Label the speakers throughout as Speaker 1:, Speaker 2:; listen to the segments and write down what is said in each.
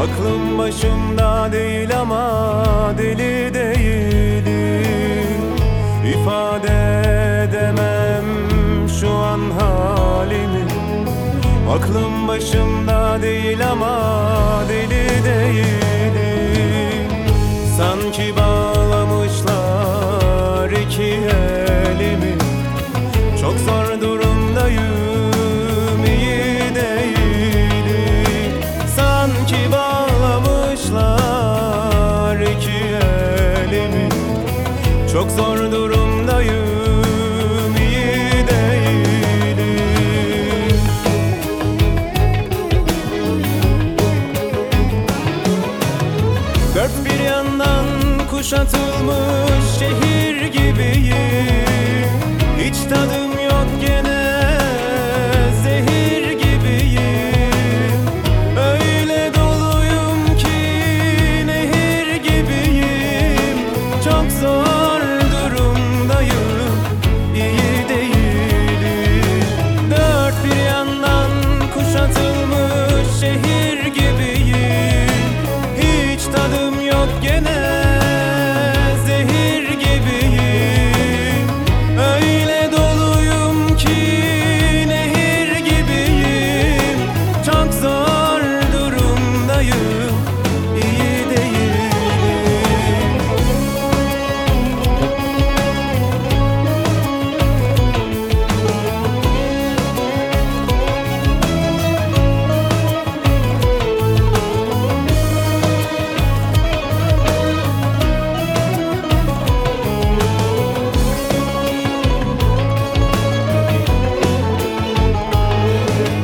Speaker 1: Aklım başımda değil ama deli değilim. İfade edemem şu an halimi. Aklım başımda değil ama deli değilim. Sanki bağlamışlar iki elimi. Çok zor durumdayım, iyi değilim. Sanki bağlamışlar iki elimi. Çok zor durumdayım, iyi değilim. Dört bir yandan kuşatılmış şehir gibiyim. Hiç tadım yok gene, zehir gibiyim. Öyle doluyum ki nehir gibiyim. Çok zor durumdayım, iyi değilim. Dört bir yandan kuşatılmış şehir gibiyim. Hiç tadım yok gene, zehir gibiyim. Öyle doluyum ki nehir gibiyim. Çok zor durumdayım, iyi değilim.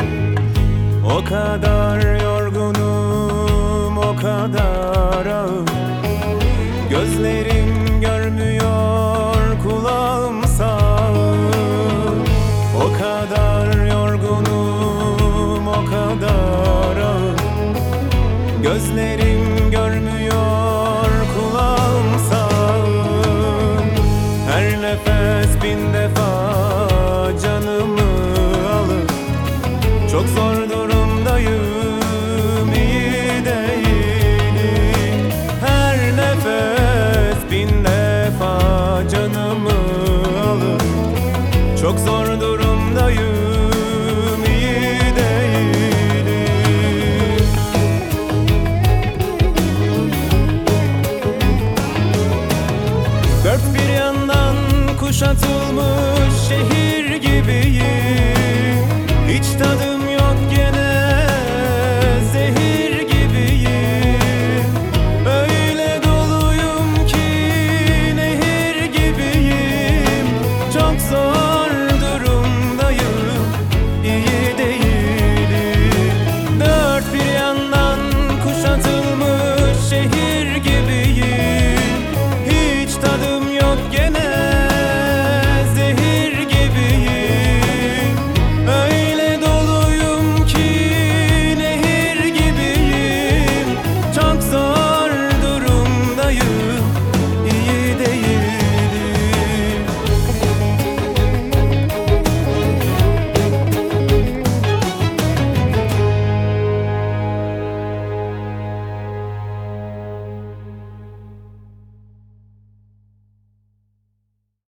Speaker 1: O kadar yorgunum, o kadar ağır.